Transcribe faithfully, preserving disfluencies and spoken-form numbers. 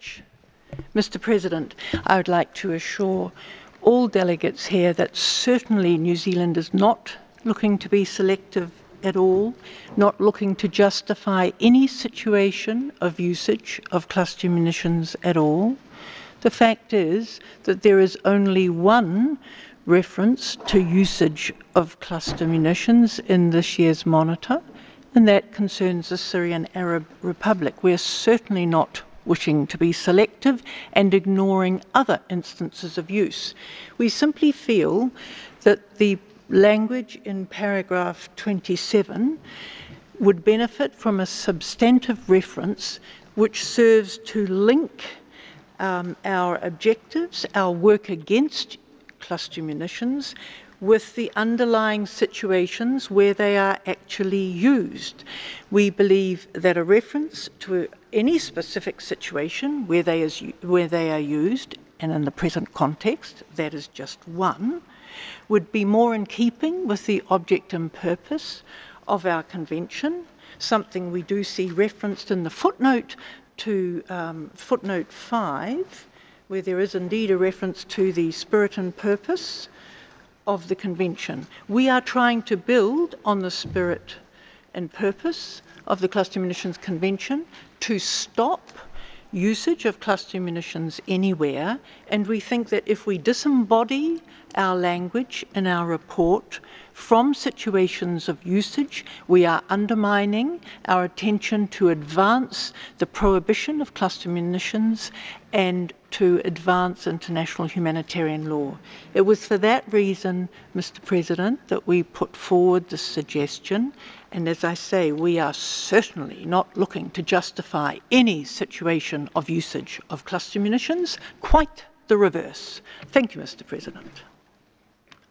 much. Mister President, I would like to assure all delegates here that certainly New Zealand is not looking to be selective at all, not looking to justify any situation of usage of cluster munitions at all. The fact is that there is only one reference to usage of cluster munitions in this year's monitor, and that concerns the Syrian Arab Republic. We're certainly not wishing to be selective and ignoring other instances of use. We simply feel that the language in paragraph twenty-seven would benefit from a substantive reference which serves to link um, our objectives, our work against cluster munitions, with the underlying situations where they are actually used. We believe that a reference to any specific situation where they, is, where they are used, and in the present context that is just one, would be more in keeping with the object and purpose of our convention, something we do see referenced in the footnote to um, footnote five, where there is indeed a reference to the spirit and purpose of the convention. We are trying to build on the spirit and purpose of the Cluster Munitions Convention to stop usage of cluster munitions anywhere, and we think that if we disembody our language in our report from situations of usage, we are undermining our attention to advance the prohibition of cluster munitions and to advance international humanitarian law. It was for that reason, Mister President, that we put forward this suggestion, and as I say, we are certainly not looking to justify any situation of usage of cluster munitions, quite the reverse. Thank you, Mister President.